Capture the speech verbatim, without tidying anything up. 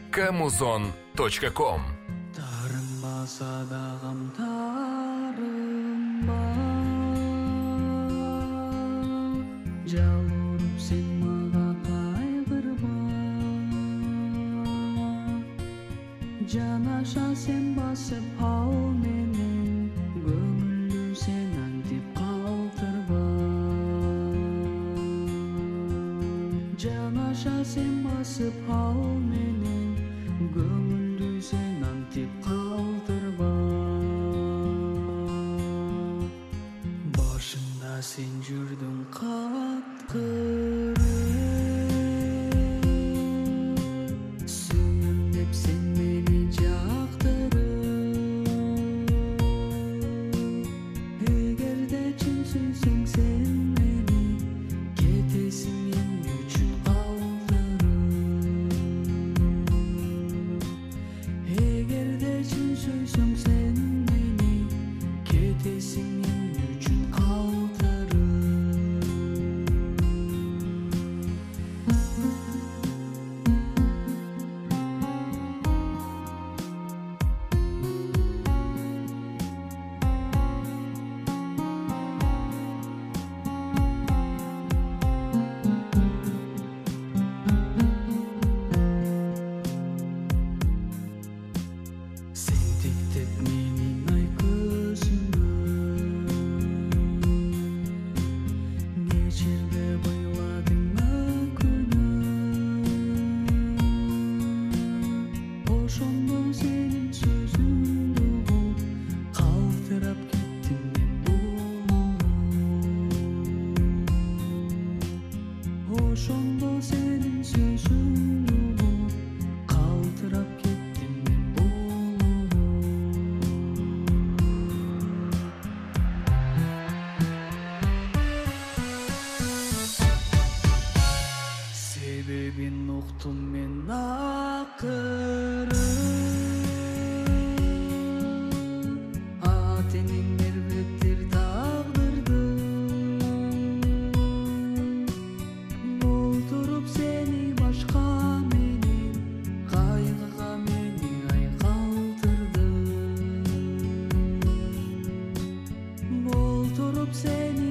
камузон точка ком. Тарынбаса дагым тарынба, жалынып сен мага кайгырба, жанаша сен басып ал менен, көңүлдү сен антип калтырба, жанаша сен басып ал менен, көңүлдү сен антип калтырба. Башында сен жүрдүң каткырып, сүйөм деп сен мени жактырып, эгерде чын сүйсөң сен мени, кетесиң эмне үчүн калтырып, эгерде чын сүйсөң сен мени, кетесиң эмне үчүн калтырып. Сен тиктеп менин ай көзүмө, кечирде быйладың өкүнө, ошондо сенин сөзүңдү угуп, калтырап кеттим мен булуп, ошондо сенин сөзүңдү угуп, калтырап кеттим мен булуп. Себебин уктум мен акыры, атенин бербептир тагдырды, болтуруп сени башка менен, кайгыга мени ай калтырды, болтуруп сени